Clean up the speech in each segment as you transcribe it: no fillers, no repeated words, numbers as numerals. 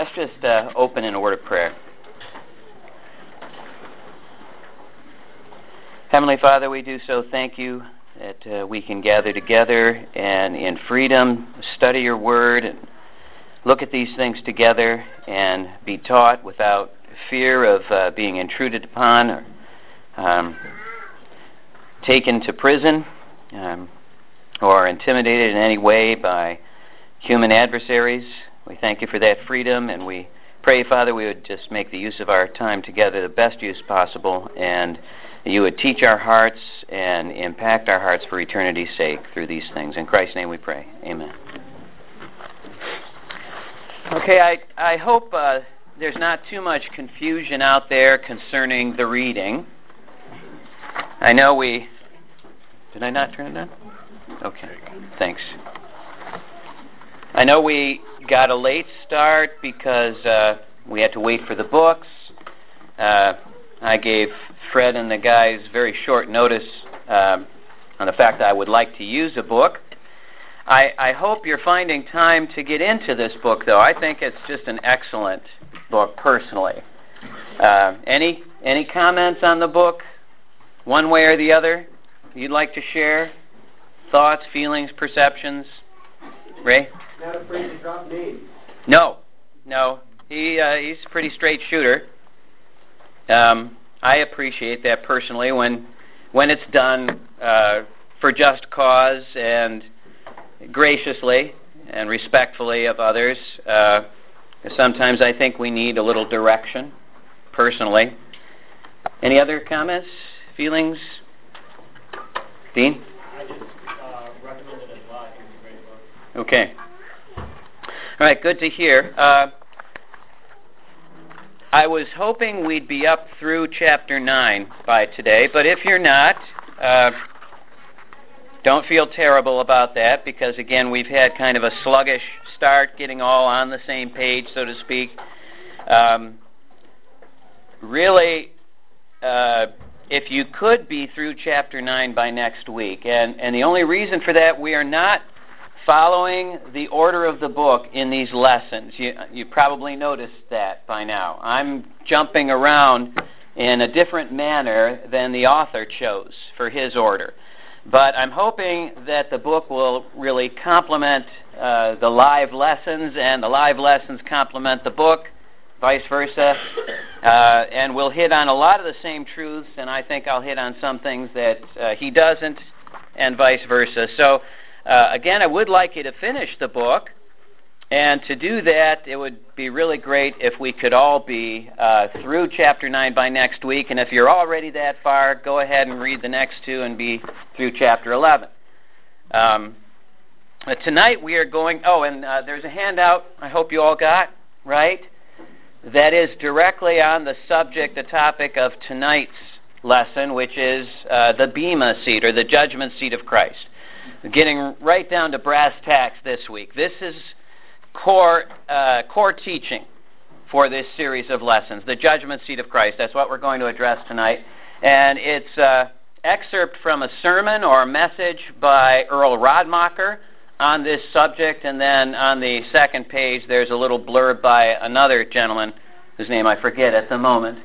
Let's just open in a word of prayer. Heavenly Father, we do so thank you that we can gather together and in freedom study your word and look at these things together and be taught without fear of being intruded upon or taken to prison or intimidated in any way by human adversaries. We thank you for that freedom, and we pray, Father, we would just make the use of our time together the best use possible, and you would teach our hearts and impact our hearts for eternity's sake through these things. In Christ's name we pray. Amen. Okay, I hope there's not too much confusion out there concerning the reading. I know did I not turn it on? Okay, thanks. I know we got a late start because we had to wait for the books. I gave Fred and the guys very short notice on the fact that I would like to use a book. I hope you're finding time to get into this book, though. I think it's just an excellent book, personally. Any comments on the book, one way or the other, you'd like to share? Thoughts, feelings, perceptions? Ray? Not afraid to drop names. No. He's a pretty straight shooter. I appreciate that personally when it's done for just cause and graciously and respectfully of others. Sometimes I think we need a little direction, personally. Any other comments, feelings? Dean? I just recommend it a lot. It's a great book. Okay. All right, good to hear. I was hoping we'd be up through chapter 9 by today, but if you're not, don't feel terrible about that, because again, we've had kind of a sluggish start getting all on the same page, so to speak. Really, if you could be through chapter 9 by next week, and the only reason for that, we are not following the order of the book in these lessons. You probably noticed that by now. I'm jumping around in a different manner than the author chose for his order. But I'm hoping that the book will really complement the live lessons, and the live lessons complement the book, vice versa. And we'll hit on a lot of the same truths, and I think I'll hit on some things that he doesn't, and vice versa. So, again, I would like you to finish the book, and to do that, it would be really great if we could all be through chapter 9 by next week, and if you're already that far, go ahead and read the next two and be through chapter 11. Tonight we are going, there's a handout I hope you all got, right? That is directly on the subject, the topic of tonight's lesson, which is the Bema seat, or the judgment seat of Christ. Getting right down to brass tacks this week. This is core teaching for this series of lessons, the judgment seat of Christ. That's what we're going to address tonight. And it's an excerpt from a sermon or a message by Earl Radmacher on this subject, and then on the second page there's a little blurb by another gentleman whose name I forget at the moment.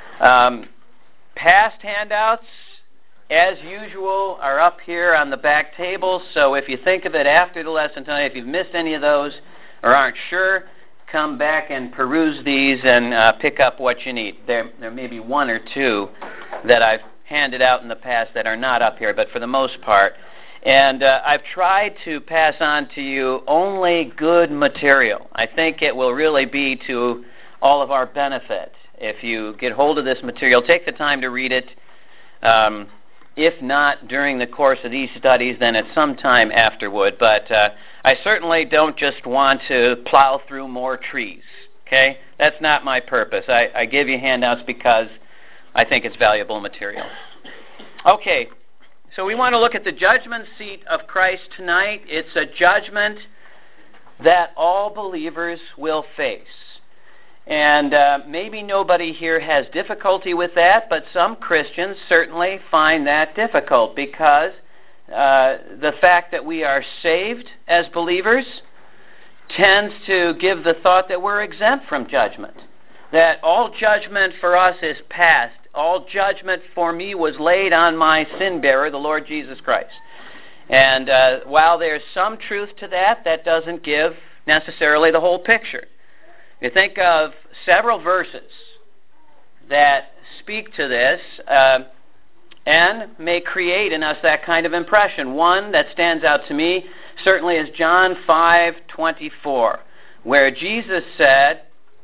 Past handouts, as usual, are up here on the back table, so if you think of it after the lesson tonight, if you've missed any of those or aren't sure, come back and peruse these and pick up what you need. There may be one or two that I've handed out in the past that are not up here, but for the most part. And I've tried to pass on to you only good material. I think it will really be to all of our benefit if you get hold of this material. Take the time to read it. If not during the course of these studies, then at some time afterward. But I certainly don't just want to plow through more trees, okay? That's not my purpose. I give you handouts because I think it's valuable material. Okay, so we want to look at the judgment seat of Christ tonight. It's a judgment that all believers will face. And maybe nobody here has difficulty with that, but some Christians certainly find that difficult because the fact that we are saved as believers tends to give the thought that we're exempt from judgment, that all judgment for us is past. All judgment for me was laid on my sin bearer, the Lord Jesus Christ. And while there's some truth to that, that doesn't give necessarily the whole picture. You think of several verses that speak to this and may create in us that kind of impression. One that stands out to me certainly is John 5:24, where Jesus said,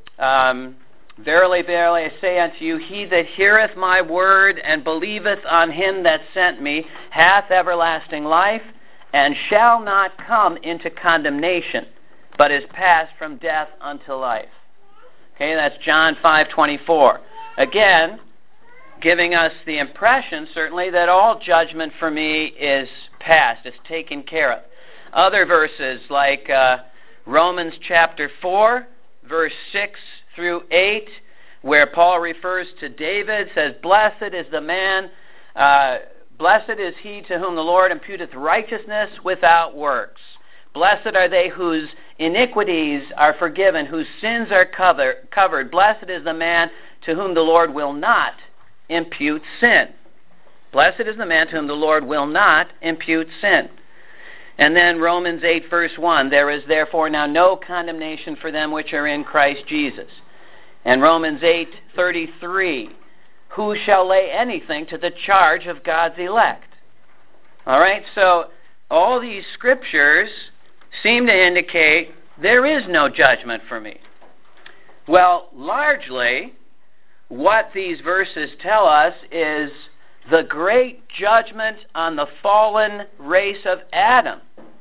Verily, verily, I say unto you, he that heareth my word and believeth on him that sent me hath everlasting life, and shall not come into condemnation, but is passed from death unto life. Okay, that's John 5:24. Again, giving us the impression, certainly, that all judgment for me is past, is taken care of. Other verses like Romans chapter 4, verse 6 through 8, where Paul refers to David, says, Blessed is the man, blessed is he to whom the Lord imputeth righteousness without works. Blessed are they whose iniquities are forgiven, whose sins are covered. Blessed is the man to whom the Lord will not impute sin. Blessed is the man to whom the Lord will not impute sin. And then Romans 8, verse 1, There is therefore now no condemnation for them which are in Christ Jesus. And Romans 8:33, Who shall lay anything to the charge of God's elect? All right, so all these scriptures seem to indicate there is no judgment for me. Well, largely, what these verses tell us is the great judgment on the fallen race of Adam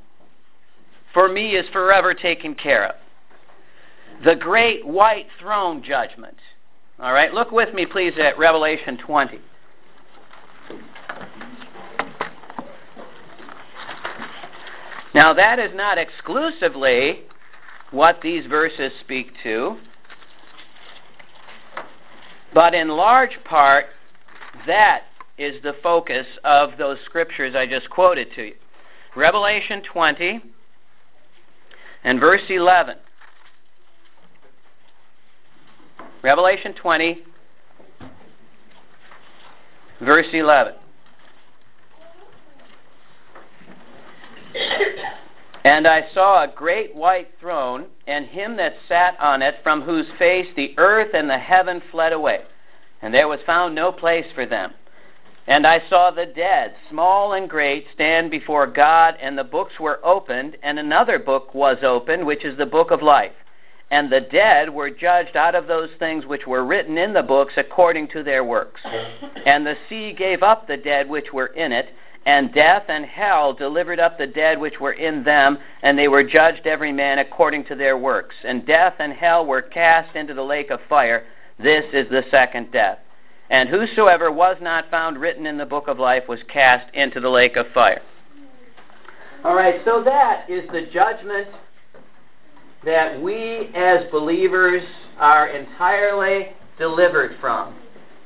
for me is forever taken care of. The great white throne judgment. All right, look with me, please, at Revelation 20. Now, that is not exclusively what these verses speak to, but in large part, that is the focus of those scriptures I just quoted to you. Revelation 20 and verse 11. Revelation 20, verse 11. And I saw a great white throne, and him that sat on it, from whose face the earth and the heaven fled away, and there was found no place for them. And I saw the dead, small and great, stand before God, and the books were opened, and another book was opened, which is the book of life. And the dead were judged out of those things which were written in the books according to their works. And the sea gave up the dead which were in it, and death and hell delivered up the dead which were in them, and they were judged every man according to their works. And death and hell were cast into the lake of fire. This is the second death. And whosoever was not found written in the book of life was cast into the lake of fire. All right, so that is the judgment that we as believers are entirely delivered from.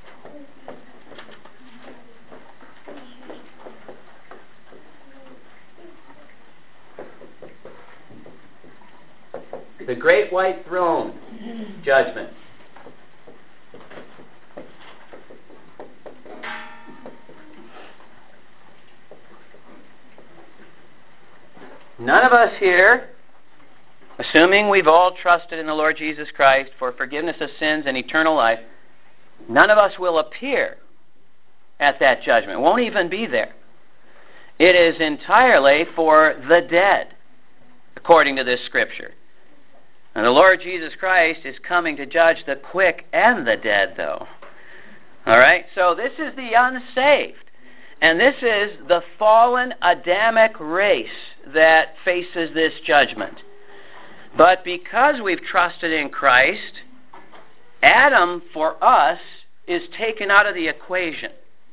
The great white throne judgment. None of us here, assuming we've all trusted in the Lord Jesus Christ for forgiveness of sins and eternal life, none of us will appear at that judgment. Won't even be there. It is entirely for the dead, according to this scripture. And the Lord Jesus Christ is coming to judge the quick and the dead, though. All right? So this is the unsaved. And this is the fallen Adamic race that faces this judgment. But because we've trusted in Christ, Adam, for us, is taken out of the equation.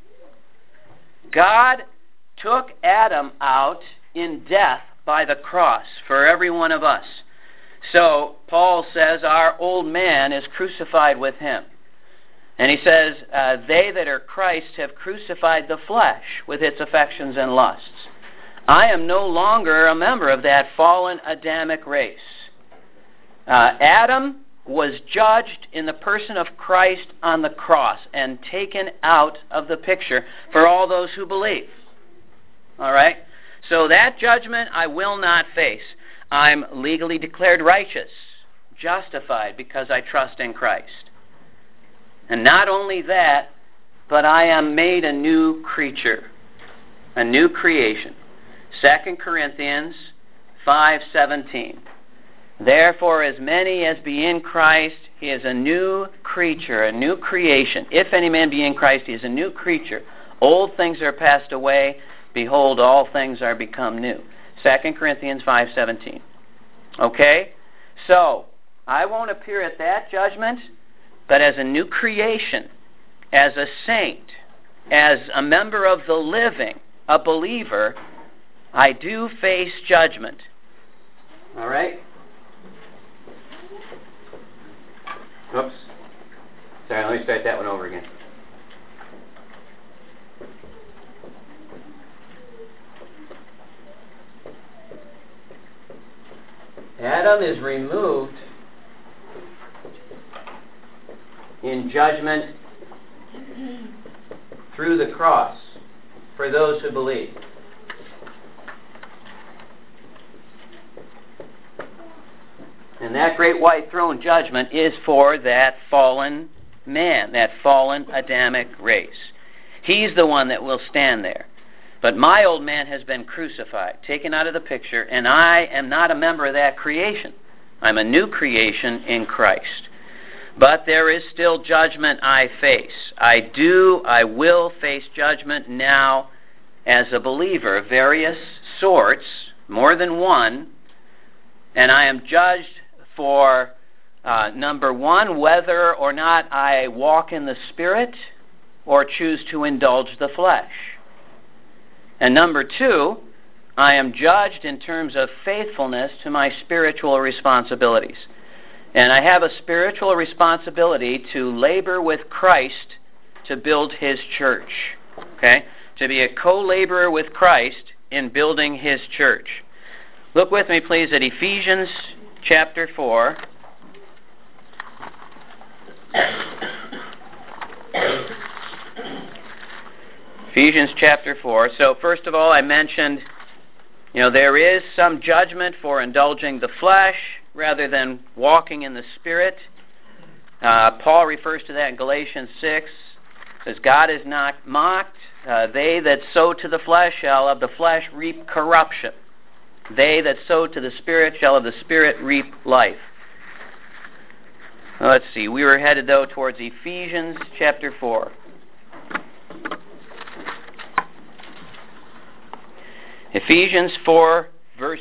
God took Adam out in death by the cross for every one of us. So Paul says our old man is crucified with him. And he says, they that are Christ have crucified the flesh with its affections and lusts. I am no longer a member of that fallen Adamic race. Adam was judged in the person of Christ on the cross and taken out of the picture for all those who believe. All right? So that judgment I will not face. I'm legally declared righteous, justified because I trust in Christ. And not only that, but I am made a new creature, a new creation. 2 Corinthians 5:17. Therefore, as many as be in Christ, he is a new creature, a new creation. If any man be in Christ, he is a new creature. Old things are passed away. Behold, all things are become new. 2 Corinthians 5:17. Okay? So, I won't appear at that judgment, but as a new creation, as a saint, as a member of the living, a believer, I do face judgment. All right? Oops. Sorry, let me start that one over again. Adam is removed in judgment through the cross for those who believe. And that great white throne judgment is for that fallen man, that fallen Adamic race. He's the one that will stand there. But my old man has been crucified, taken out of the picture, and I am not a member of that creation. I'm a new creation in Christ. But there is still judgment I face. I will face judgment now as a believer of various sorts, more than one, and I am judged for, number one, whether or not I walk in the Spirit or choose to indulge the flesh. And number two, I am judged in terms of faithfulness to my spiritual responsibilities. And I have a spiritual responsibility to labor with Christ to build His church. Okay? To be a co-laborer with Christ in building His church. Look with me, please, at Ephesians chapter 4. Ephesians chapter 4. So first of all, I mentioned, there is some judgment for indulging the flesh rather than walking in the Spirit. Paul refers to that in Galatians 6. Says, God is not mocked. They that sow to the flesh shall of the flesh reap corruption. They that sow to the Spirit shall of the Spirit reap life. Now, let's see. We were headed, though, towards Ephesians chapter 4. Ephesians 4, verse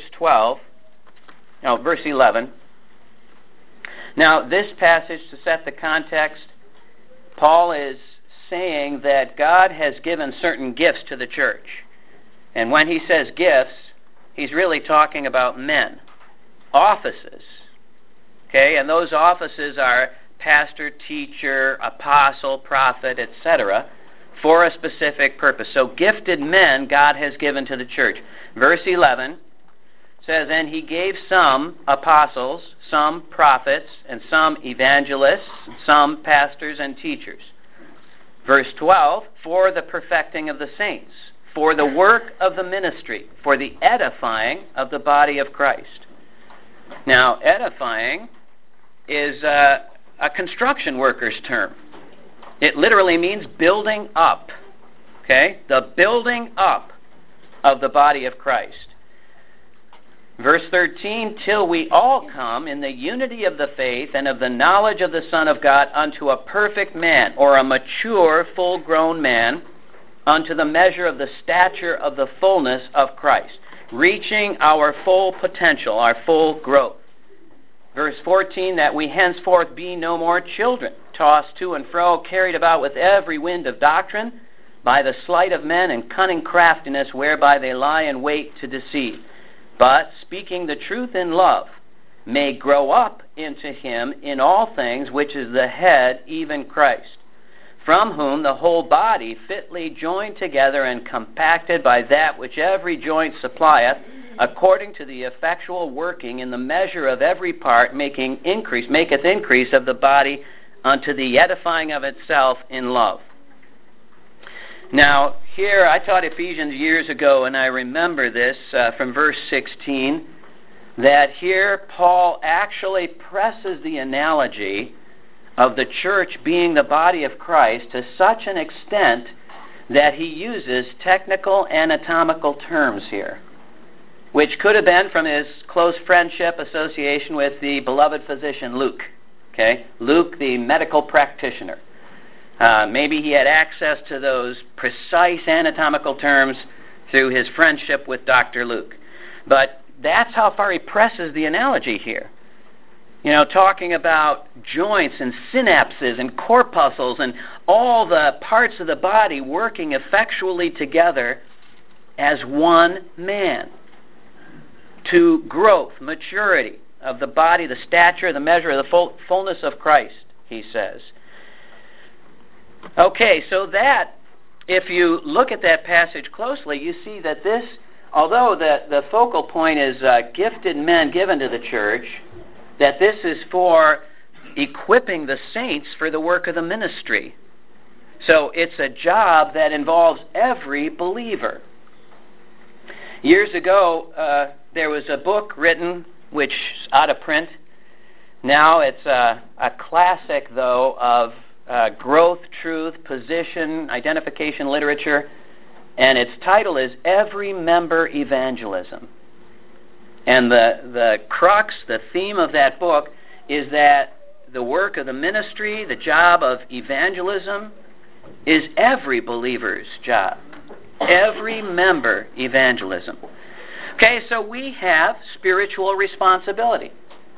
11. Now, this passage, to set the context, Paul is saying that God has given certain gifts to the church. And when he says gifts, he's really talking about men. Offices. Okay, and those offices are pastor, teacher, apostle, prophet, etc., for a specific purpose. So gifted men God has given to the church. Verse 11 says, and he gave some apostles, some prophets, and some evangelists, some pastors and teachers. Verse 12, for the perfecting of the saints, for the work of the ministry, for the edifying of the body of Christ. Now, edifying is a construction worker's term. It literally means building up. Okay? The building up of the body of Christ. Verse 13, till we all come in the unity of the faith and of the knowledge of the Son of God unto a perfect man, or a mature, full-grown man, unto the measure of the stature of the fullness of Christ, reaching our full potential, our full growth. Verse 14, that we henceforth be no more children, tossed to and fro, carried about with every wind of doctrine, by the sleight of men and cunning craftiness, whereby they lie in wait to deceive. But, speaking the truth in love, may grow up into him in all things, which is the head, even Christ, from whom the whole body, fitly joined together and compacted by that which every joint supplieth, according to the effectual working in the measure of every part, maketh increase of the body unto the edifying of itself in love. Now, here, I taught Ephesians years ago, and I remember this from verse 16, that here Paul actually presses the analogy of the church being the body of Christ to such an extent that he uses technical anatomical terms here, which could have been from his close friendship association with the beloved physician Luke. Okay, Luke, the medical practitioner. Maybe he had access to those precise anatomical terms through his friendship with Dr. Luke. But that's how far he presses the analogy here. You know, talking about joints and synapses and corpuscles and all the parts of the body working effectually together as one man to growth, maturity of the body, the stature, the measure of the fullness of Christ, he says. Okay, so that, if you look at that passage closely, you see that this, although the focal point is gifted men given to the church, that this is for equipping the saints for the work of the ministry. So it's a job that involves every believer. Years ago, there was a book written, which is out of print. Now it's a classic, though, of growth, truth, position, identification literature, and its title is Every Member Evangelism. And the crux, the theme of that book is that the work of the ministry, the job of evangelism, is every believer's job. Every member evangelism. Okay, so we have spiritual responsibility.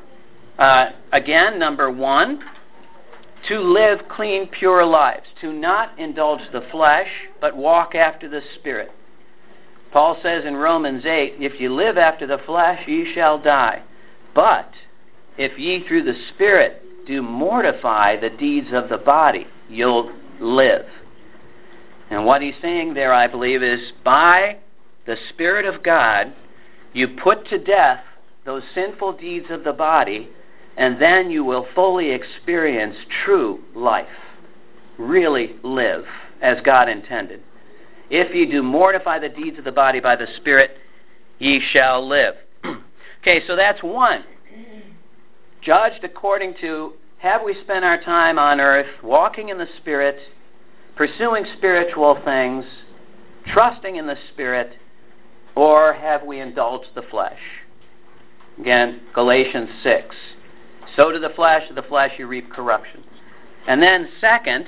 Again, number one, to live clean, pure lives, to not indulge the flesh, but walk after the Spirit. Paul says in Romans 8, if you live after the flesh, ye shall die. But if ye through the Spirit do mortify the deeds of the body, you'll live. And what he's saying there, I believe, is by the Spirit of God, you put to death those sinful deeds of the body, and then you will fully experience true life. Really live as God intended. If ye do mortify the deeds of the body by the Spirit, ye shall live. Okay, so that's one. Judged according to, have we spent our time on earth walking in the Spirit, pursuing spiritual things, trusting in the Spirit, or have we indulged the flesh? Again, Galatians 6. So to the flesh you reap corruption. And then second,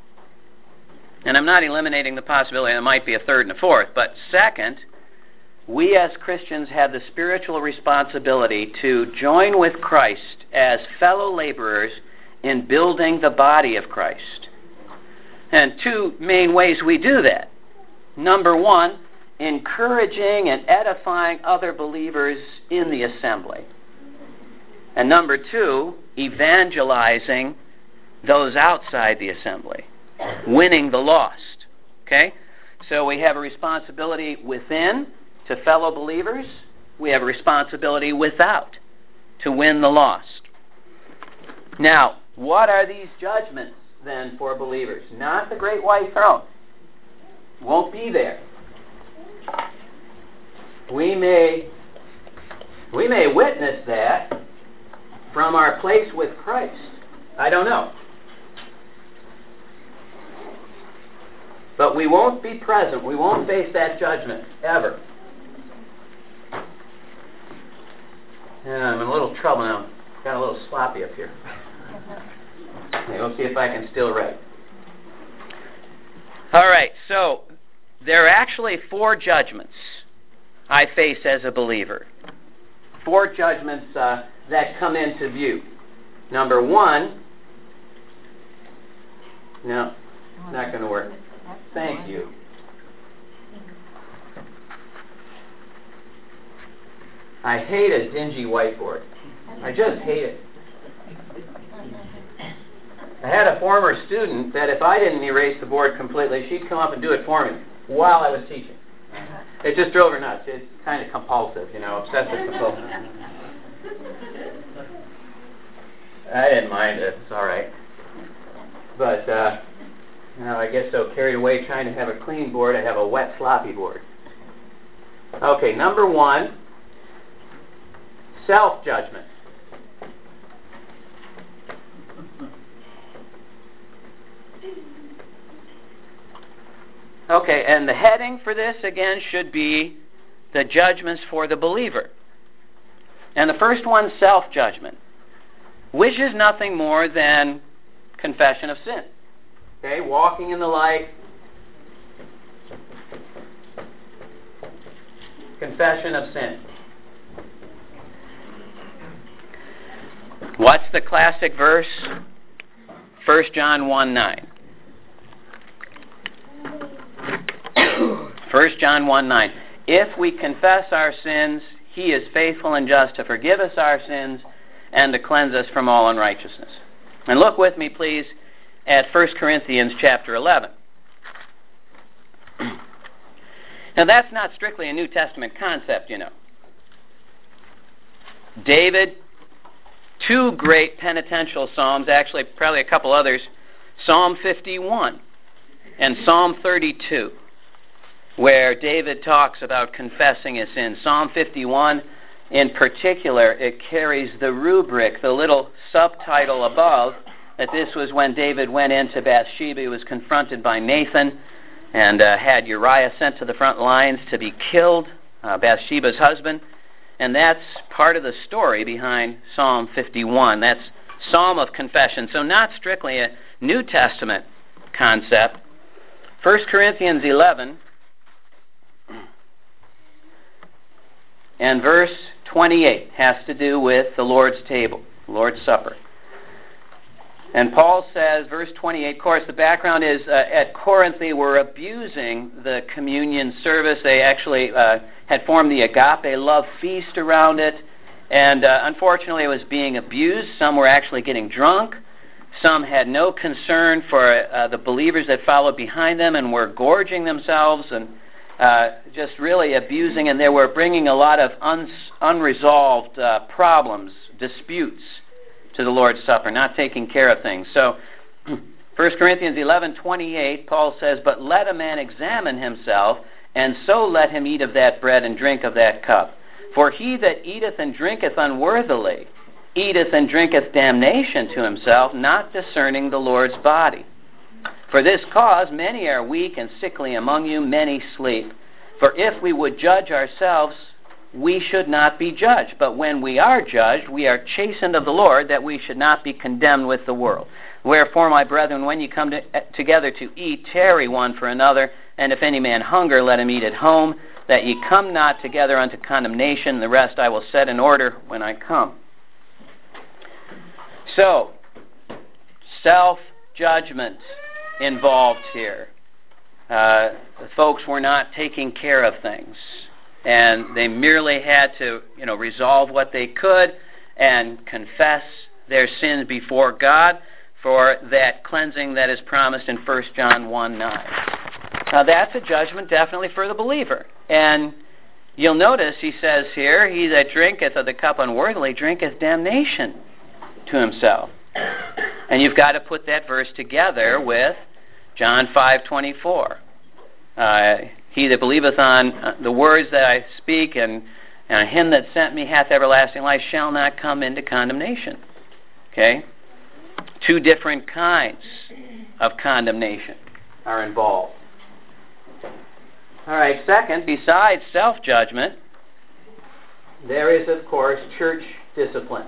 and I'm not eliminating the possibility there might be a third and a fourth, but second, we as Christians have the spiritual responsibility to join with Christ as fellow laborers in building the body of Christ. And two main ways we do that. Number one, encouraging and edifying other believers in the assembly. And number two, evangelizing those outside the assembly, winning the lost. Okay? So we have a responsibility within to fellow believers. We have a responsibility without to win the lost. Now, what are these judgments then for believers? Not the great white throne. Won't be there. We may witness that from our place with Christ. I don't know. But we won't be present. We won't face that judgment, ever. Yeah, I'm in a little trouble now. Got a little sloppy up here. Okay, we'll see if I can still write. All right, so there are actually 4 judgments I face as a believer. 4 judgments that come into view. Number 1, no, not going to work. Thank you. I hate a dingy whiteboard. I just hate it. I had a former student that if I didn't erase the board completely, she'd come up and do it for me while I was teaching. It just drove her nuts. It's kind of compulsive, obsessive compulsive. I didn't mind it. It's all right. But, I get so carried away trying to have a clean board, I have a wet, sloppy board. Okay, number 1, self-judgment. Okay, and the heading for this, again, should be the judgments for the believer. And the first one, self-judgment, which is nothing more than confession of sin. Okay, walking in the light, confession of sin. What's the classic verse? 1 John 1:9. 1 John 1:9. If we confess our sins, He is faithful and just to forgive us our sins and to cleanse us from all unrighteousness. And look with me, please, at 1 Corinthians chapter 11. Now, that's not strictly a New Testament concept, David, 2 great penitential psalms, actually probably a couple others, Psalm 51 and Psalm 32, where David talks about confessing his sins. Psalm 51, in particular, it carries the rubric, the little subtitle above, that this was when David went into Bathsheba. He was confronted by Nathan and had Uriah sent to the front lines to be killed, Bathsheba's husband. And that's part of the story behind Psalm 51. That's Psalm of Confession. So not strictly a New Testament concept. 1 Corinthians 11 and verse 28 has to do with the Lord's table, Lord's Supper. And Paul says, verse 28, of course, the background is at Corinth they were abusing the communion service. They actually had formed the agape love feast around it. And unfortunately, it was being abused. Some were actually getting drunk. Some had no concern for the believers that followed behind them and were gorging themselves and just really abusing. And they were bringing a lot of unresolved problems, disputes, to the Lord's Supper, not taking care of things. So, 1 Corinthians 11:28, Paul says, "But let a man examine himself, and so let him eat of that bread and drink of that cup. For he that eateth and drinketh unworthily eateth and drinketh damnation to himself, not discerning the Lord's body. For this cause many are weak and sickly among you, many sleep. For if we would judge ourselves, we should not be judged. But when we are judged, we are chastened of the Lord, that we should not be condemned with the world. Wherefore, my brethren, when you come together to eat, tarry one for another. And if any man hunger, let him eat at home, that ye come not together unto condemnation. The rest I will set in order when I come." So, self-judgment involved here. Folks were not taking care of things. And they merely had to, resolve what they could and confess their sins before God for that cleansing that is promised in 1 John 1:9. Now that's a judgment definitely for the believer. And you'll notice he says here, "He that drinketh of the cup unworthily drinketh damnation to himself." And you've got to put that verse together with John 5:24. He that believeth on the words that I speak and him that sent me hath everlasting life shall not come into condemnation. Okay? 2 different kinds of condemnation are involved. All right, second, besides self-judgment, there is, of course, church discipline.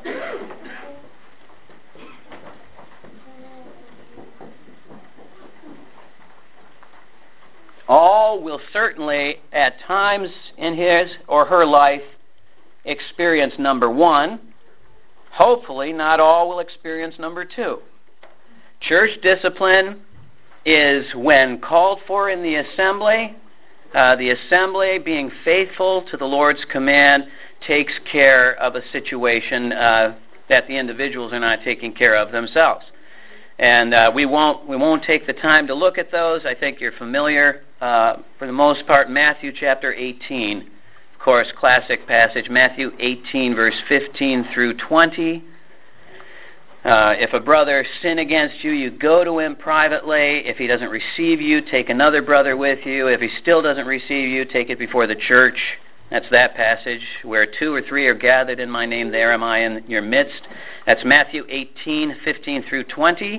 All will certainly, at times in his or her life, experience number 1. Hopefully, not all will experience number 2. Church discipline is when called for in the assembly being faithful to the Lord's command takes care of a situation that the individuals are not taking care of themselves. And we won't take the time to look at those. I think you're familiar for the most part, Matthew chapter 18. Of course, classic passage, Matthew 18, verse 15 through 20. If a brother sin against you, you go to him privately. If he doesn't receive you, take another brother with you. If he still doesn't receive you, take it before the church. That's that passage. Where 2 or 3 are gathered in my name, there am I in your midst. That's Matthew 18, 15 through 20.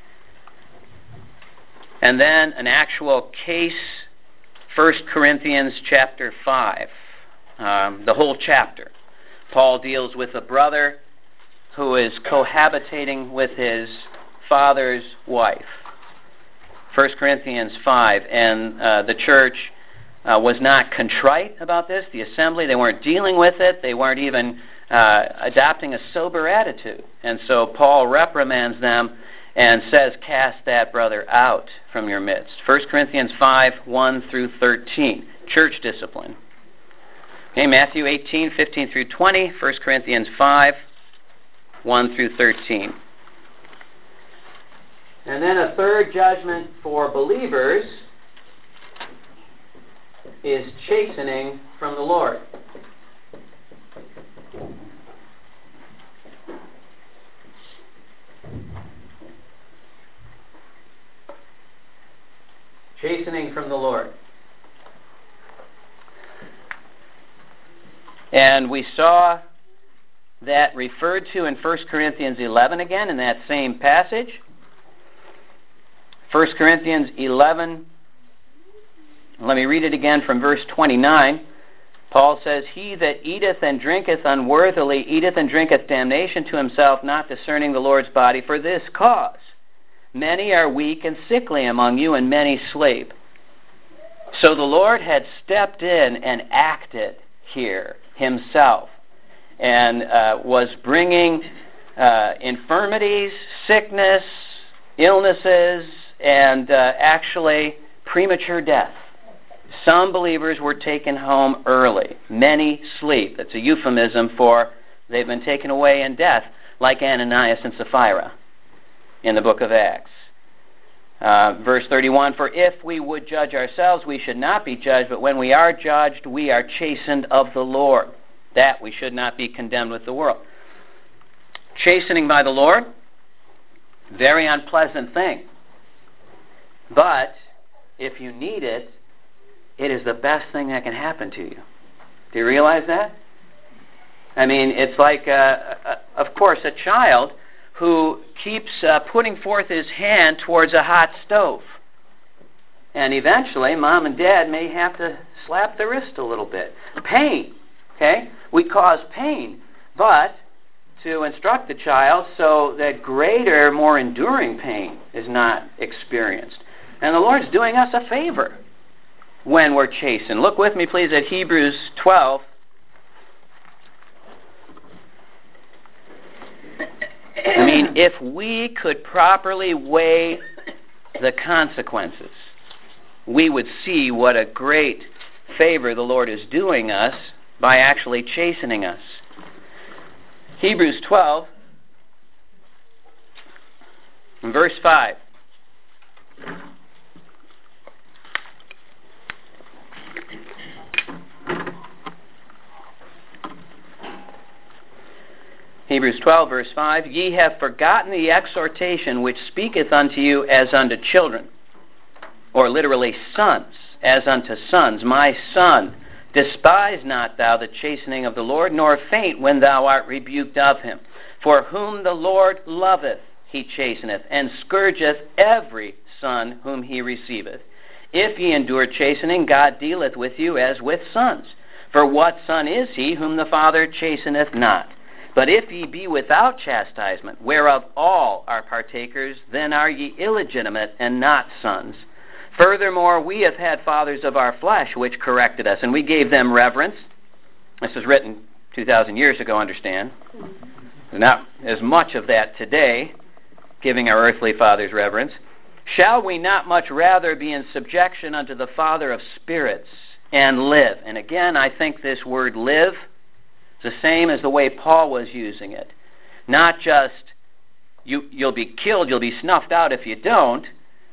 And then an actual case, 1 Corinthians chapter 5. The whole chapter. Paul deals with a brother who is cohabitating with his father's wife. 1 Corinthians 5. And the church was not contrite about this. The assembly, they weren't dealing with it. They weren't even adopting a sober attitude. And so Paul reprimands them and says, cast that brother out from your midst. 1 Corinthians 5, 1 through 13. Church discipline. Okay, Matthew 18, 15 through 20. 1 Corinthians 5, 1 through 13. And then a third judgment for believers is chastening from the Lord. Chastening from the Lord. And we saw that referred to in 1 Corinthians 11 again in that same passage. 1 Corinthians 11, let me read it again from verse 29. Paul says, he that eateth and drinketh unworthily eateth and drinketh damnation to himself, not discerning the Lord's body. For this cause many are weak and sickly among you, and many sleep. So the Lord had stepped in and acted here himself, and was bringing infirmities, sickness, illnesses, and actually premature death. Some believers were taken home early. Many sleep. That's a euphemism for they've been taken away in death, like Ananias and Sapphira in the book of Acts. Verse 31, for if we would judge ourselves, we should not be judged, but when we are judged, we are chastened of the Lord, that we should not be condemned with the world. Chastening by the Lord, very unpleasant thing. But if you need it, it is the best thing that can happen to you. Do you realize that? I mean, it's like, of course, a child who keeps putting forth his hand towards a hot stove. And eventually, mom and dad may have to slap the wrist a little bit. Pain, okay? We cause pain, but to instruct the child so that greater, more enduring pain is not experienced. And the Lord's doing us a favor when we're chastened. Look with me, please, at Hebrews 12. I mean, if we could properly weigh the consequences, we would see what a great favor the Lord is doing us by actually chastening us. Hebrews 12, verse 5. Hebrews 12, verse 5, ye have forgotten the exhortation which speaketh unto you as unto children, or literally sons, as unto sons. My son, despise not thou the chastening of the Lord, nor faint when thou art rebuked of him. For whom the Lord loveth, he chasteneth, and scourgeth every son whom he receiveth. If ye endure chastening, God dealeth with you as with sons. For what son is he whom the Father chasteneth not? But if ye be without chastisement, whereof all are partakers, then are ye illegitimate and not sons. Furthermore, we have had fathers of our flesh which corrected us, and we gave them reverence. This was written 2,000 years ago, understand. There's not as much of that today, giving our earthly fathers reverence. Shall we not much rather be in subjection unto the Father of spirits and live? And again, I think this word live is the same as the way Paul was using it. Not just you'll be killed, you'll be snuffed out if you don't,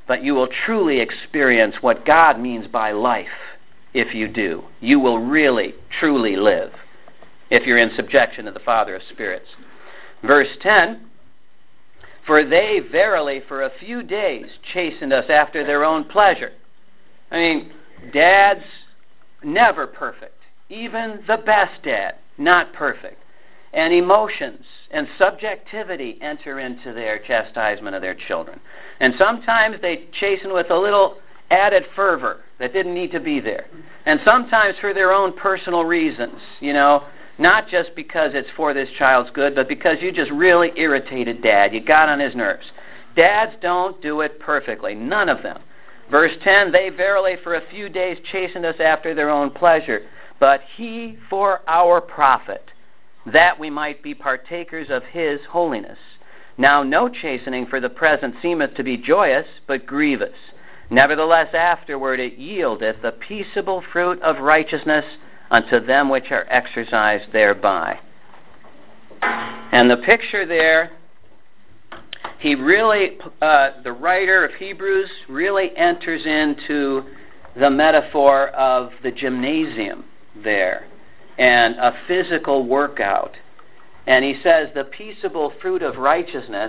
but you will truly experience what God means by life if you do. You will really, truly live if you're in subjection to the Father of spirits. Verse 10, for they verily for a few days chastened us after their own pleasure. I mean, dads, never perfect. Even the best dad, not perfect. And emotions and subjectivity enter into their chastisement of their children. And sometimes they chasten with a little added fervor that didn't need to be there. And sometimes for their own personal reasons, not just because it's for this child's good, but because you just really irritated Dad. You got on his nerves. Dads don't do it perfectly, none of them. Verse 10, they verily for a few days chastened us after their own pleasure, but he for our profit, that we might be partakers of his holiness. Now no chastening for the present seemeth to be joyous, but grievous. Nevertheless afterward it yieldeth the peaceable fruit of righteousness unto them which are exercised thereby. And the picture there, he really, the writer of Hebrews really enters into the metaphor of the gymnasium there and a physical workout. And he says the peaceable fruit of righteousness,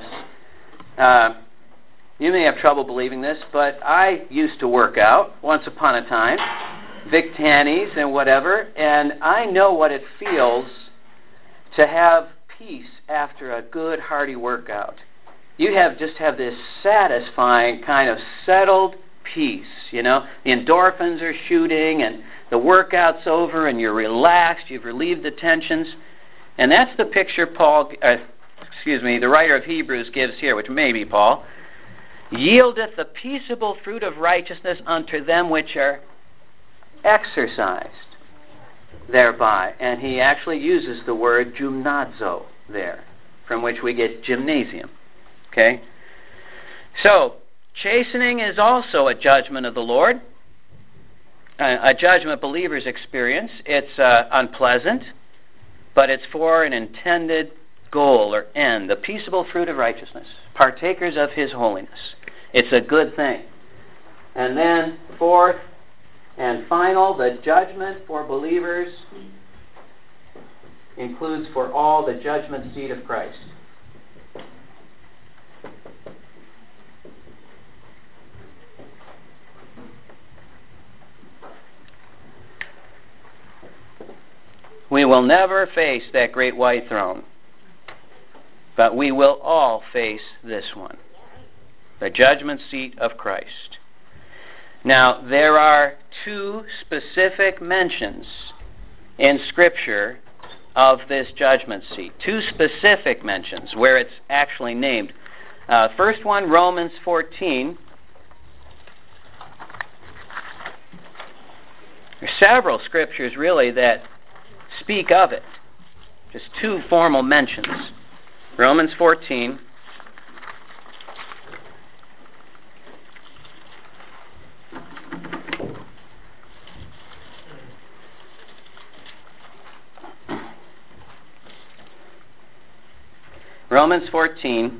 you may have trouble believing this, but I used to work out once upon a time, Vic Tannies and whatever, and I know what it feels to have peace after a good, hearty workout. You just have this satisfying kind of settled peace, The endorphins are shooting, and the workout's over, and you're relaxed, you've relieved the tensions. And that's the picture the writer of Hebrews gives here, which may be Paul. Yieldeth the peaceable fruit of righteousness unto them which are exercised thereby. And he actually uses the word gymnazo there, from which we get gymnasium. Okay? So, chastening is also a judgment of the Lord, a judgment believers experience. It's unpleasant, but it's for an intended goal or end, the peaceable fruit of righteousness, partakers of his holiness. It's a good thing. And then, fourth and final, the judgment for believers includes for all the judgment seat of Christ. We will never face that great white throne, but we will all face this one, the judgment seat of Christ. Now, there are two specific mentions in Scripture of this judgment seat. Two specific mentions where it's actually named. First one, Romans 14. There are several scriptures, really, that speak of it. Just two formal mentions. Romans 14. Romans 14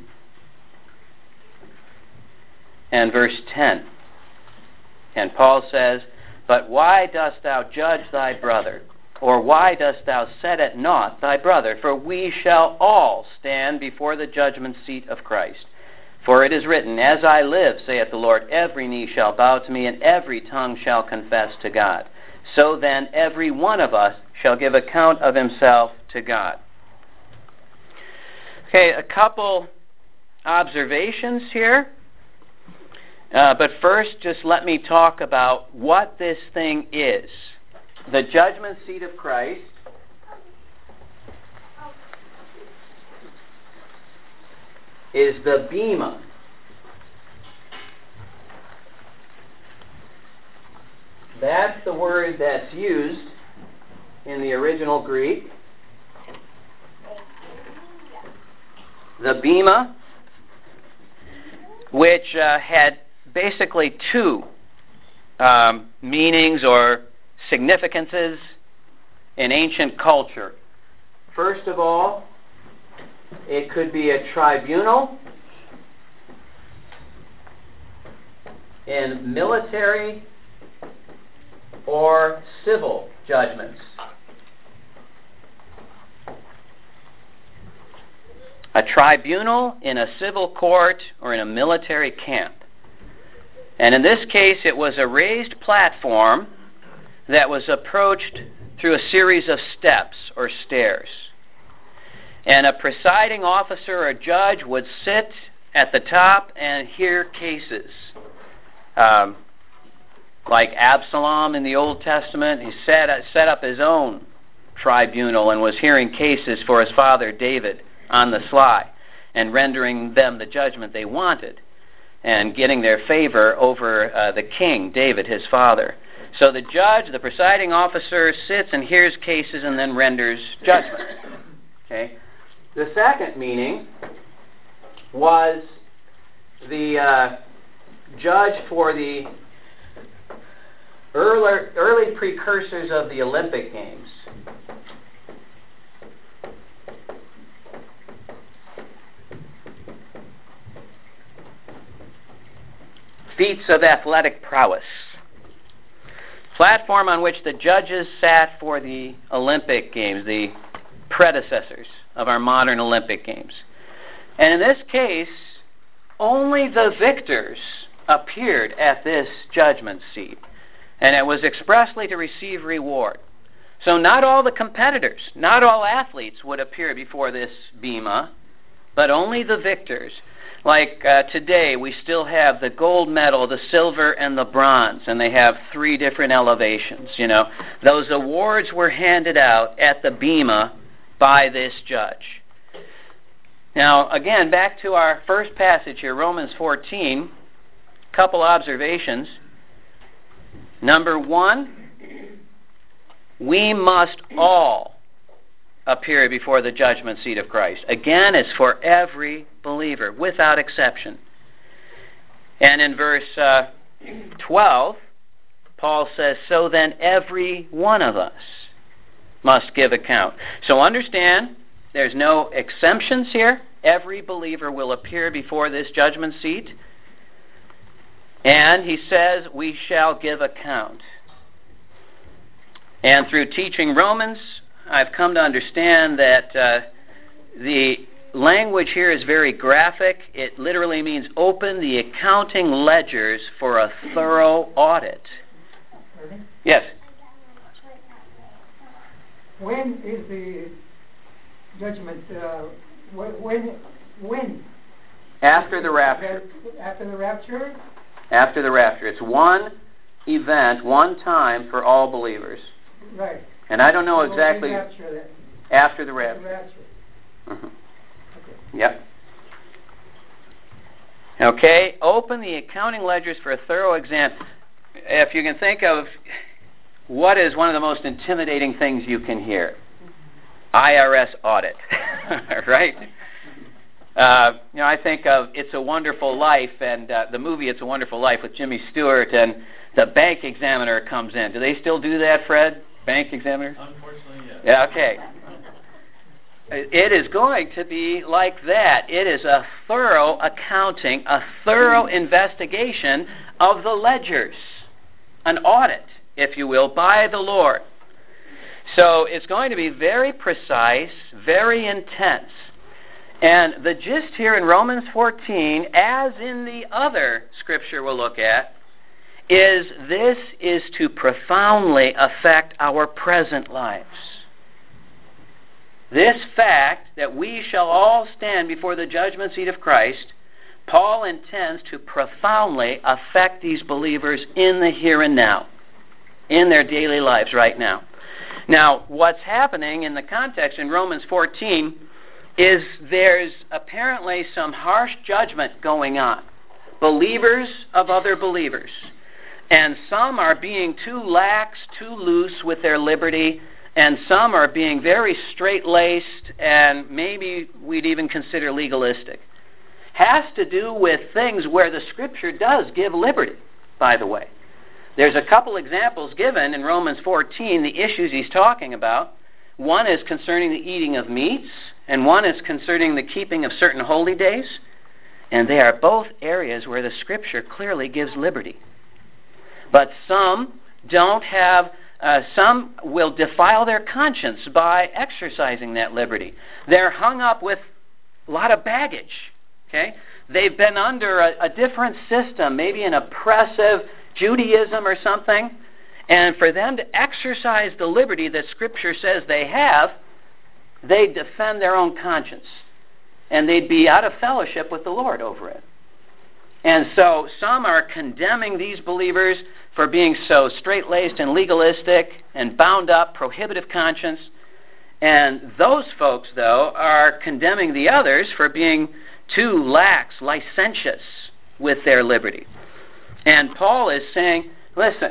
and verse 10. And Paul says, but why dost thou judge thy brother? Or why dost thou set at naught thy brother? For we shall all stand before the judgment seat of Christ. For it is written, as I live, saith the Lord, every knee shall bow to me, and every tongue shall confess to God. So then every one of us shall give account of himself to God. Okay, a couple observations here. But first, just let me talk about what this thing is. The judgment seat of Christ is the bema. That's the word that's used in the original Greek. The bema, which had basically two meanings or significances in ancient culture. First of all, it could be a tribunal, in military or civil judgments. A tribunal in a civil court or in a military camp. And in this case, it was a raised platform that was approached through a series of steps or stairs. And a presiding officer or judge would sit at the top and hear cases. Like Absalom in the Old Testament, he set up his own tribunal and was hearing cases for his father David on the sly and rendering them the judgment they wanted and getting their favor over the king, David, his father. So the judge, the presiding officer, sits and hears cases and then renders judgment. Okay. The second meaning was the judge for the early precursors of the Olympic Games. Feats of athletic prowess. Platform on which the judges sat for the Olympic Games, the predecessors of our modern Olympic Games. And in this case, only the victors appeared at this judgment seat, and it was expressly to receive reward. So not all the competitors, not all athletes would appear before this bema, but only the victors. Like today, we still have the gold medal, the silver, and the bronze, and they have 3 different elevations. You know, those awards were handed out at the bema by this judge. Now, again, back to our first passage here, Romans 14, couple observations. Number 1, we must all appear before the judgment seat of Christ. Again, it's for every believer, without exception. And in verse 12, Paul says, so then every one of us must give account. So understand, there's no exemptions here. Every believer will appear before this judgment seat. And he says, we shall give account. And through teaching Romans, I've come to understand that the language here is very graphic. It literally means open the accounting ledgers for a thorough audit. Yes? When is the judgment? When? After the rapture. After the rapture? After the rapture. It's one event, one time for all believers. Right. And I don't know exactly. After the rapture. Mm-hmm. Okay. Yep. Okay, open the accounting ledgers for a thorough exam. If you can think of what is one of the most intimidating things you can hear, IRS audit, right? I think of It's a Wonderful Life and the movie It's a Wonderful Life with Jimmy Stewart, and the bank examiner comes in. Do they still do that, Fred? Bank examiners? Unfortunately, yes. Yeah, okay. It is going to be like that. It is a thorough accounting, a thorough investigation of the ledgers, an audit, if you will, by the Lord. So it's going to be very precise, very intense. And the gist here in Romans 14, as in the other scripture we'll look at, is this is to profoundly affect our present lives. This fact that we shall all stand before the judgment seat of Christ, Paul intends to profoundly affect these believers in the here and now, in their daily lives right now. Now, what's happening in the context in Romans 14 is there's apparently some harsh judgment going on. Believers of other believers. And some are being too lax, too loose with their liberty, and some are being very straight-laced, and maybe we'd even consider legalistic. Has to do with things where the Scripture does give liberty, by the way. There's a couple examples given in Romans 14, the issues he's talking about. One is concerning the eating of meats, and one is concerning the keeping of certain holy days. And they are both areas where the Scripture clearly gives liberty. But some don't have, some will defile their conscience by exercising that liberty. They're hung up with a lot of baggage. Okay? They've been under a different system, maybe an oppressive Judaism or something. And for them to exercise the liberty that Scripture says they have, they defend their own conscience. And they'd be out of fellowship with the Lord over it. And so some are condemning these believers for being so straight-laced and legalistic and bound up, prohibitive conscience. And those folks, though, are condemning the others for being too lax, licentious with their liberty. And Paul is saying, listen,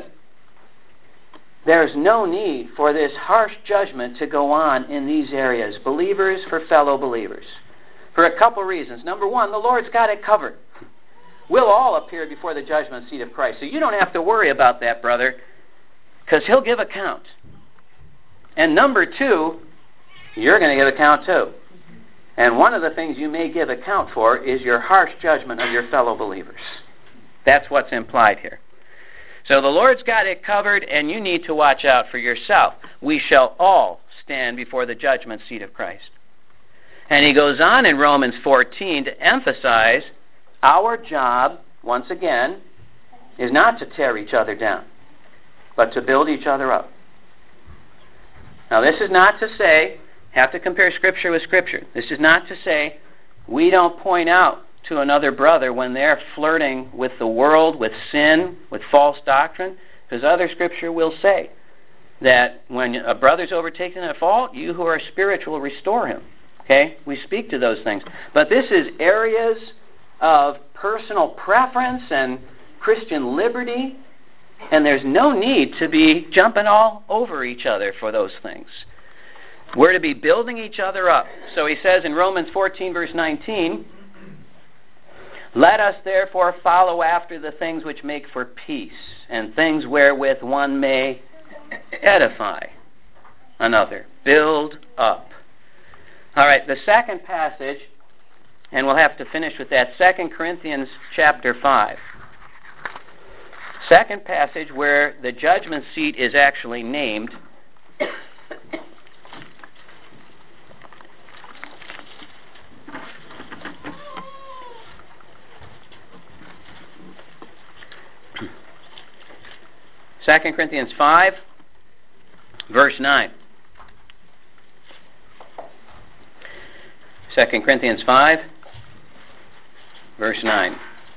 there's no need for this harsh judgment to go on in these areas, believers for fellow believers, for a couple reasons. Number one, the Lord's got it covered. We'll all appear before the judgment seat of Christ, so you don't have to worry about that, brother, because He'll give account. And number two, you're going to give account too. And one of the things you may give account for is your harsh judgment of your fellow believers. That's what's implied here. So the Lord's got it covered, and you need to watch out for yourself. We shall all stand before the judgment seat of Christ. And he goes on in Romans 14 to emphasize our job, once again, is not to tear each other down, but to build each other up. Now this is not to say, have to compare Scripture with Scripture. This is not to say we don't point out to another brother when they're flirting with the world, with sin, with false doctrine, because other Scripture will say that when a brother's overtaken in a fault, you who are spiritual restore him. Okay? We speak to those things. But this is areas of personal preference and Christian liberty, and there's no need to be jumping all over each other for those things. We're to be building each other up. So he says in Romans 14, verse 19, let us therefore follow after the things which make for peace, and things wherewith one may edify another, build up. All right, the second passage, and we'll have to finish with that, 2 Corinthians chapter 5. Second passage where the judgment seat is actually named. 2 Corinthians 5, verse 9. 2 Corinthians 5, verse 9.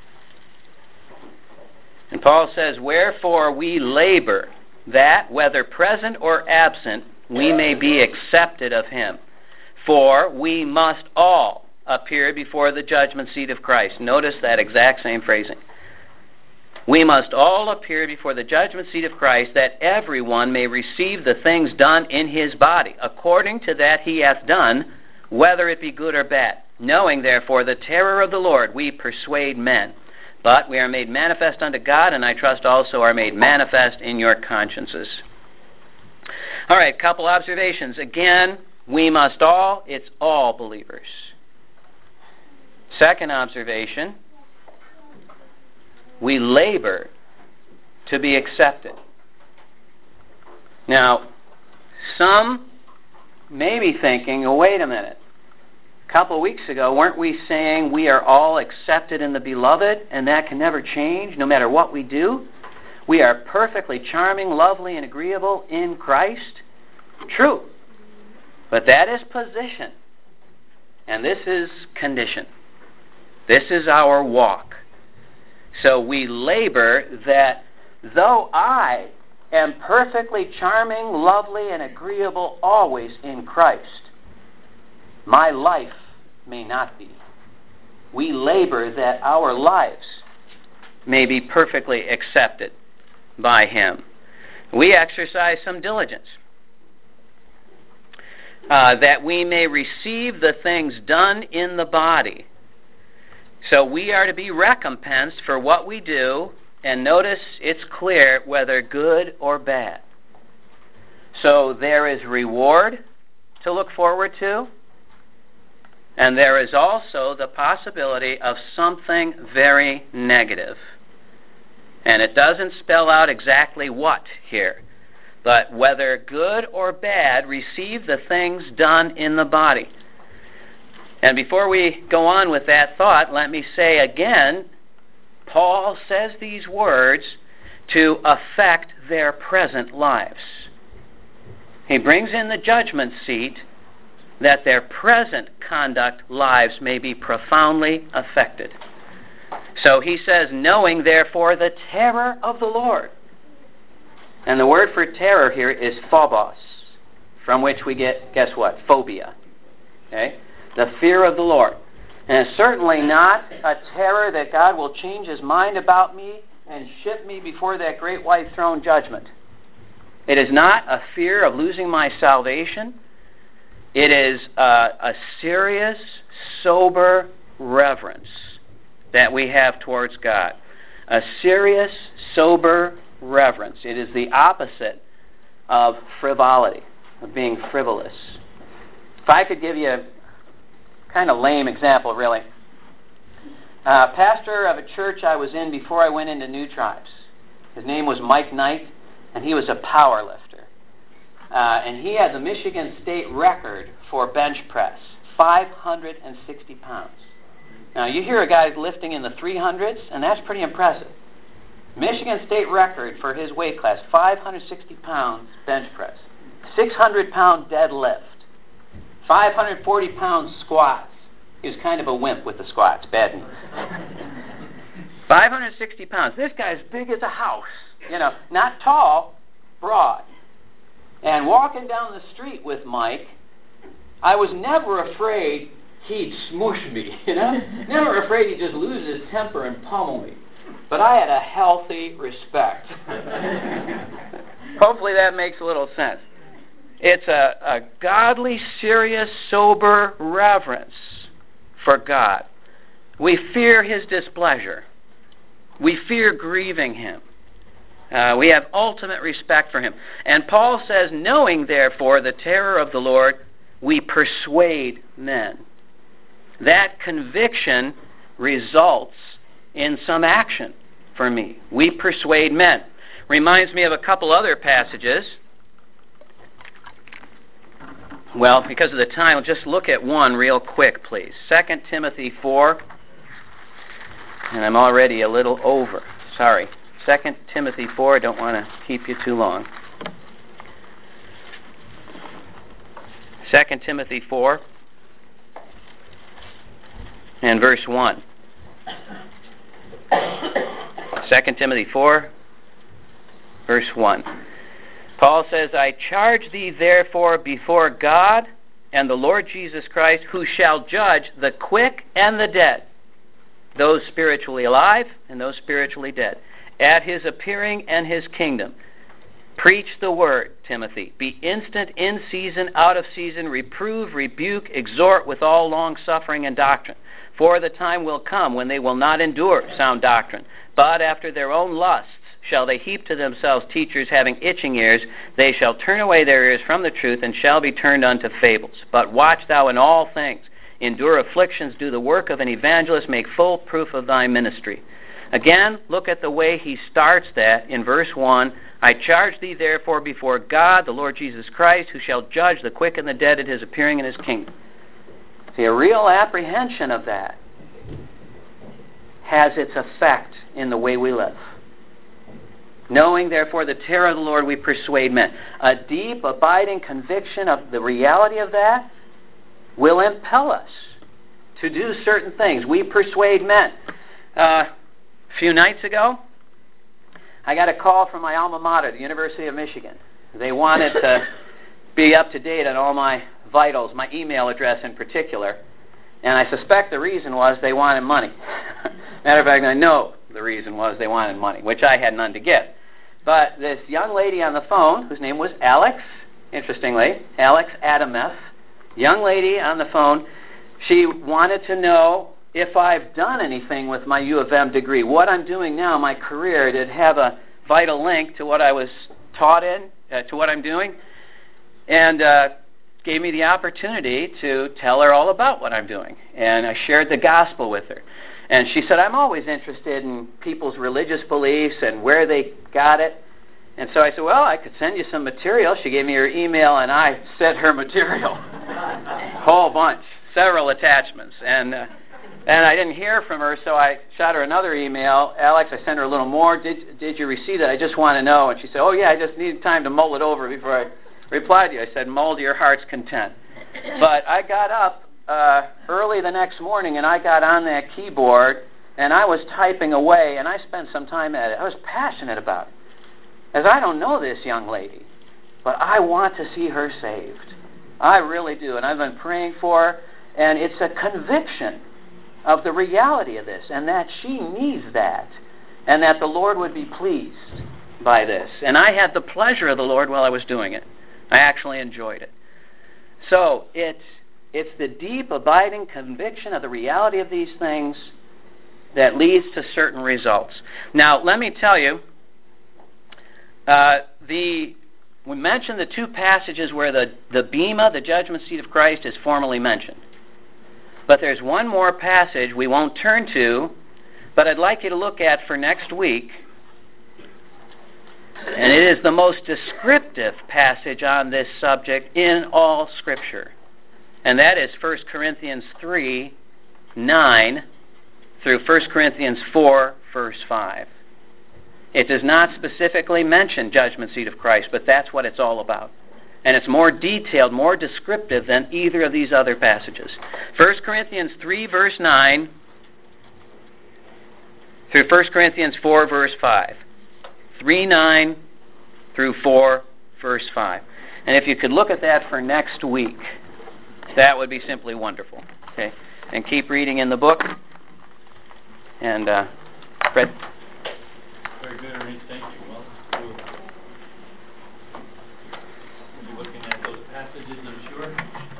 And Paul says, wherefore we labor, that, whether present or absent, we may be accepted of Him. For we must all appear before the judgment seat of Christ. Notice that exact same phrasing. We must all appear before the judgment seat of Christ, that everyone may receive the things done in his body, according to that he hath done, whether it be good or bad. Knowing, therefore, the terror of the Lord, we persuade men. But we are made manifest unto God, and I trust also are made manifest in your consciences. All right, couple observations. Again, we must all, it's all believers. Second observation, we labor to be accepted. Now, some may be thinking, oh, wait a minute. A couple of weeks ago, weren't we saying we are all accepted in the Beloved, and that can never change no matter what we do? We are perfectly charming, lovely, and agreeable in Christ. True. But that is position. And this is condition. This is our walk. So we labor that though I am perfectly charming, lovely, and agreeable always in Christ, my life may not be. We labor that our lives may be perfectly accepted by Him. We exercise some diligence, that we may receive the things done in the body. So we are to be recompensed for what we do, and notice it's clear whether good or bad. So there is reward to look forward to, And there is also the possibility of something very negative. And it doesn't spell out exactly what here. But whether good or bad, receive the things done in the body. And before we go on with that thought, let me say again, Paul says these words to affect their present lives. He brings in the judgment seat that their present conduct lives may be profoundly affected. So he says, knowing therefore the terror of the Lord. And the word for terror here is phobos, from which we get, guess what? Phobia. Okay? The fear of the Lord. And it's certainly not a terror that God will change his mind about me and ship me before that great white throne judgment. It is not a fear of losing my salvation. It is a serious, sober reverence that we have towards God. A serious, sober reverence. It is the opposite of frivolity, of being frivolous. If I could give you a kind of lame example, really. Pastor of a church I was in before I went into New Tribes. His name was Mike Knight, and he was a power lifter. And he had the Michigan State record for bench press, 560 pounds. Now, you hear a guy lifting in the 300s, and that's pretty impressive. Michigan State record for his weight class, 560 pounds bench press, 600-pound deadlift, 540-pound squats. He was kind of a wimp with the squats, bad news. 560 pounds. This guy's big as a house. Not tall, broad. And walking down the street with Mike, I was never afraid he'd smush me, Never afraid he'd just lose his temper and pummel me. But I had a healthy respect. Hopefully that makes a little sense. It's a godly, serious, sober reverence for God. We fear his displeasure. We fear grieving him. We have ultimate respect for him. And Paul says, knowing therefore the terror of the Lord, we persuade men. That conviction results in some action for me. We persuade men. Reminds me of a couple other passages. Well, because of the time, I'll just look at one real quick, please. 2 Timothy 4. And I'm already a little over. Sorry. 2 Timothy 4. I don't want to keep you too long. 2 Timothy 4 and verse 1. 2 Timothy 4, verse 1. Paul says, I charge thee therefore before God and the Lord Jesus Christ, who shall judge the quick and the dead, those spiritually alive and those spiritually dead, at his appearing and his kingdom. Preach the word, Timothy. Be instant in season, out of season. Reprove, rebuke, exhort with all long-suffering and doctrine. For the time will come when they will not endure sound doctrine, but after their own lusts shall they heap to themselves teachers having itching ears. They shall turn away their ears from the truth, and shall be turned unto fables. But watch thou in all things. Endure afflictions, do the work of an evangelist, make full proof of thy ministry. Again, look at the way he starts that in verse 1. I charge thee therefore before God, the Lord Jesus Christ, who shall judge the quick and the dead at his appearing in his kingdom. See, a real apprehension of that has its effect in the way we live. Knowing, therefore, the terror of the Lord, we persuade men. A deep, abiding conviction of the reality of that will impel us to do certain things. We persuade men. A few nights ago, I got a call from my alma mater, the University of Michigan. They wanted to be up to date on all my vitals, my email address in particular, and I suspect the reason was they wanted money. Matter of fact, I know the reason was they wanted money, which I had none to give. But this young lady on the phone, whose name was Alex, interestingly, Alex Adameff, young lady on the phone, she wanted to know if I've done anything with my U of M degree. What I'm doing now, my career, did have a vital link to what I was taught in, to what I'm doing. And gave me the opportunity to tell her all about what I'm doing. And I shared the gospel with her. And she said, I'm always interested in people's religious beliefs and where they got it. And so I said, well, I could send you some material. She gave me her email, and I sent her material. A whole bunch, several attachments. And I didn't hear from her, so I shot her another email. Alex, I sent her a little more. Did you receive it? I just want to know. And she said, oh, yeah, I just need time to mull it over before I replied to you. I said, mull to your heart's content. But I got up early the next morning, and I got on that keyboard, and I was typing away, and I spent some time at it. I was passionate about it. As I don't know this young lady, but I want to see her saved. I really do, and I've been praying for her, and it's a conviction of the reality of this, and that she needs that, and that the Lord would be pleased by this. And I had the pleasure of the Lord while I was doing it. I actually enjoyed it. So it's the deep, abiding conviction of the reality of these things that leads to certain results. Now, let me tell you, we mentioned the two passages where the bema, the judgment seat of Christ, is formally mentioned. But there's one more passage we won't turn to, but I'd like you to look at for next week. And it is the most descriptive passage on this subject in all Scripture. And that is 1 Corinthians 3:9 through 1 Corinthians 4, verse 5. It does not specifically mention judgment seat of Christ, but that's what it's all about. And it's more detailed, more descriptive than either of these other passages. 1 Corinthians 3, verse 9 through 1 Corinthians 4, verse 5. 3:9 through 4, verse 5. And if you could look at that for next week, that would be simply wonderful. Okay? And keep reading in the book. And, Fred? Very good, Ernie. Thank you. Well, we'll be looking at those passages, I'm sure.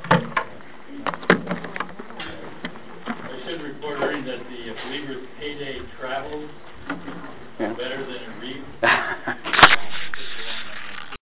I should report, Ernie, that the believer's payday travels better than it reads.